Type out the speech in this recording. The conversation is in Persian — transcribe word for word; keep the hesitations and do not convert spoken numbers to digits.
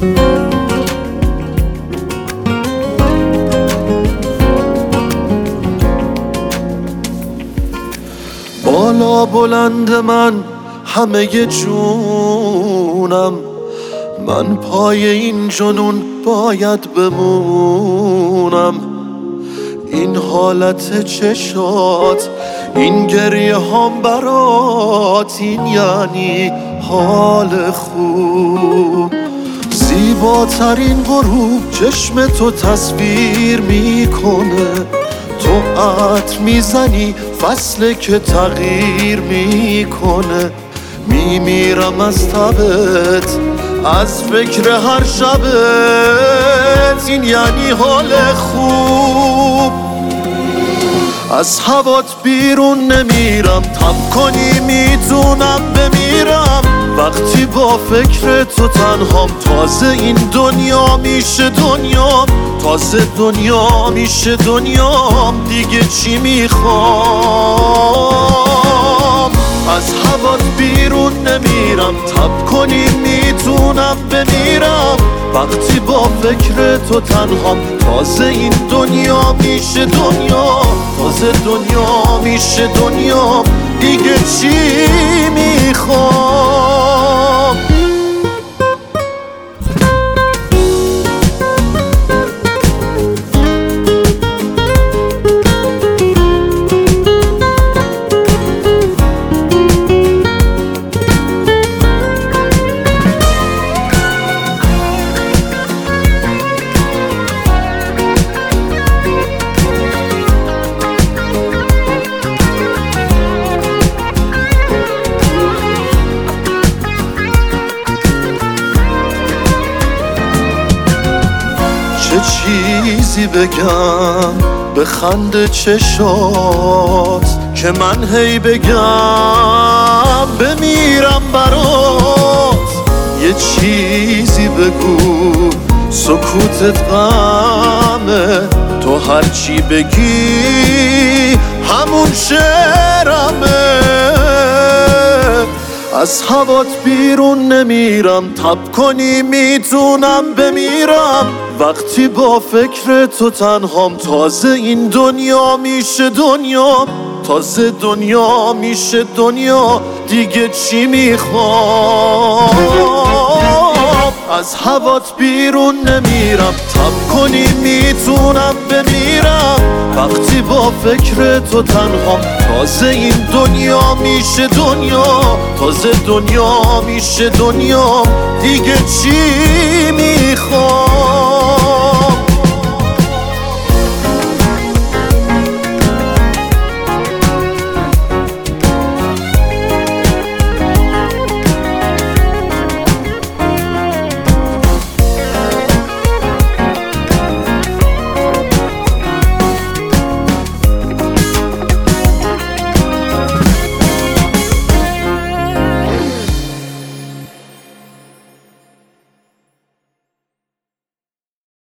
بالا بلند من همه جونم، من پای این جنون باید بمونم. این حالت چشات، این گریه هم برات، این یعنی حال خوب. زیباترین غروب چشم تو تصویر میکنه، تو عطر میزنی فصل که تغییر میکنه. میمیرم از تبت، از فکر هر شبت، این یعنی حال خوب. از هوات بیرون نمیرم، تب کنی میتونم بمیرم. وقتی با فکر تو تنهام، تازه این دنیا میشه دنیام، تازه دنیا میشه دنیام. دیگه چی میخوام؟ از هوات بیرون نمیرم، تب کنی میتونم بمیرم. وقتی با فکر تو تنهام، تازه این دنیا میشه دنیا، تازه دنیا میشه دنیا. دیگه چی میخوام؟ چه چیزی بگم به خنده چشات، که من هی بگم بمیرم برات. یه چیزی بگو، سکوتت غمه، تو هرچی بگی همون شعرمه. از هوات بیرون نمیرم، تب کنی میتونم بمیرم. وقتی با فکر تو تنهام، تازه این دنیا میشه دنیا، تازه دنیا میشه دنیا. دیگه چی میخوام؟ از هوات بیرون نمیرم، تب کنی میتونم بمیرم. وقتی با فکر تو تنهام، تازه این دنیا میشه دنیا، تازه دنیا میشه دنیا. دیگه چی میخوام؟